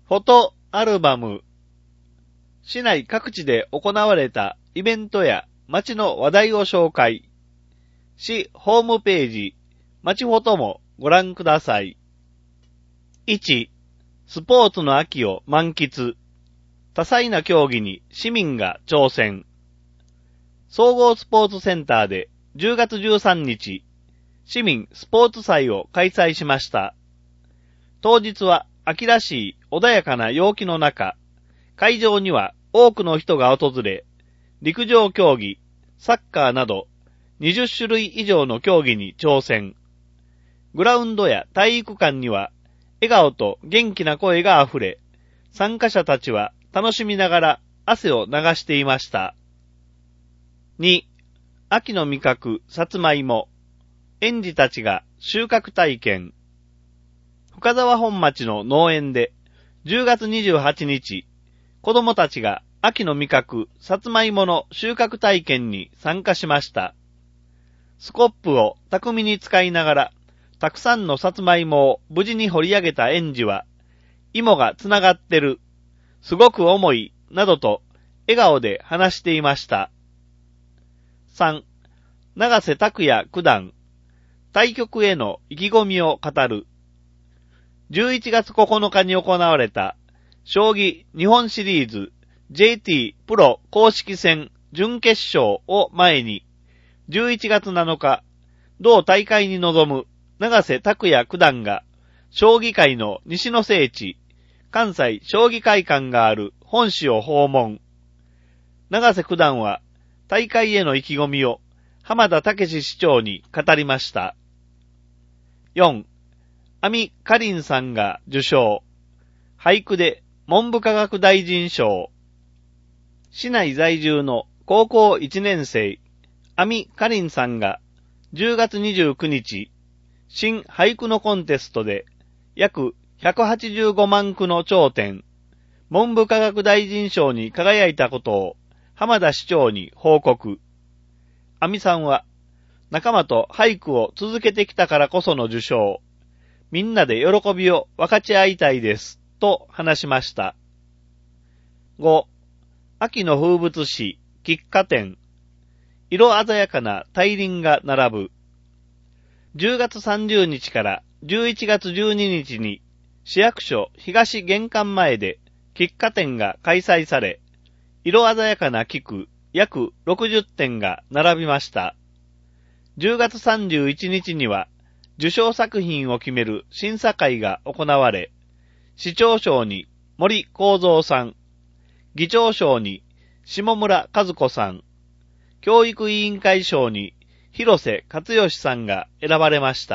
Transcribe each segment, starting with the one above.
フォトアルバム。市内各地で行われたイベントや街の話題を紹介。市ホームページ、街フォトもご覧ください。1、スポーツの秋を満喫。多彩な競技に市民が挑戦。総合スポーツセンターで10月13日、市民スポーツ祭を開催しました。当日は秋らしい穏やかな陽気の中、会場には多くの人が訪れ、陸上競技、サッカーなど20種類以上の競技に挑戦。グラウンドや体育館には笑顔と元気な声があふれ、参加者たちは楽しみながら汗を流していました。2、秋の味覚、さつまいも。園児たちが収穫体験。深沢本町の農園で10月28日、子供たちが秋の味覚、さつまいもの収穫体験に参加しました。スコップを巧みに使いながら、たくさんのさつまいもを無事に掘り上げた園児は、芋がつながってる、すごく重い、などと笑顔で話していました。3、長瀬拓也九段、対局への意気込みを語る。11月9日に行われた、将棋日本シリーズ JT プロ公式戦準決勝を前に、11月7日、同大会に臨む長瀬拓也九段が、将棋界の西の聖地、関西将棋会館がある本市を訪問。長瀬九段は、大会への意気込みを浜田武史市長に語りました。4、阿見かりんさんが受賞。俳句で文部科学大臣賞。市内在住の高校1年生、阿見かりんさんが10月29日、新俳句のコンテストで約185万句の頂点、文部科学大臣賞に輝いたことを浜田市長に報告。阿見さんは、仲間と俳句を続けてきたからこその受賞。みんなで喜びを分かち合いたいです、と話しました。5、秋の風物詩、菊花展。色鮮やかな大輪が並ぶ。10月30日から11月12日に、市役所東玄関前で菊花展が開催され、色鮮やかな菊約60点が並びました。10月31日には受賞作品を決める審査会が行われ、市長賞に森幸三さん、議長賞に下村和子さん、教育委員会賞に広瀬克義さんが選ばれました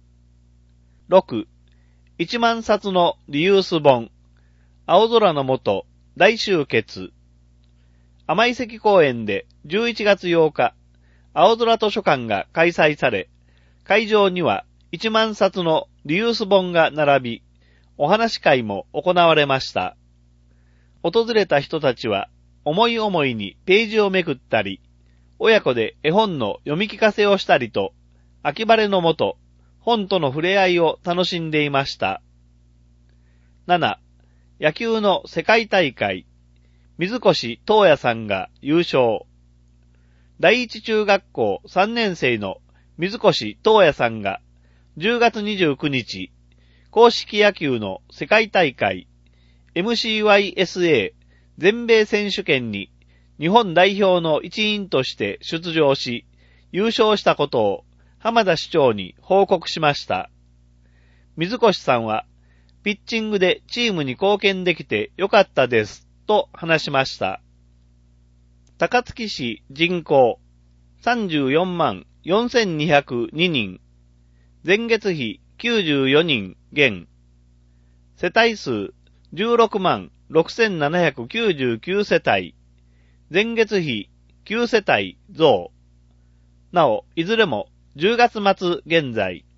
。6、1万冊のリユース本、青空の下大集結。甘井関公園で11月8日、青空図書館が開催され、会場には1万冊のリユース本が並び、お話会も行われました。訪れた人たちは、思い思いにページをめくったり、親子で絵本の読み聞かせをしたりと、秋晴れの下、本との触れ合いを楽しんでいました。7、野球の世界大会、水越東也さんが優勝。第一中学校3年生の水越東也さんが10月29日、硬式野球の世界大会 MCYSA 全米選手権に日本代表の一員として出場し、優勝したことを浜田市長に報告しました。水越さんは、ピッチングでチームに貢献できてよかったです、と話しました。高槻市人口34万4202人、前月比94人減、世帯数16万6799世帯、前月比9世帯増。なお、いずれも10月末現在、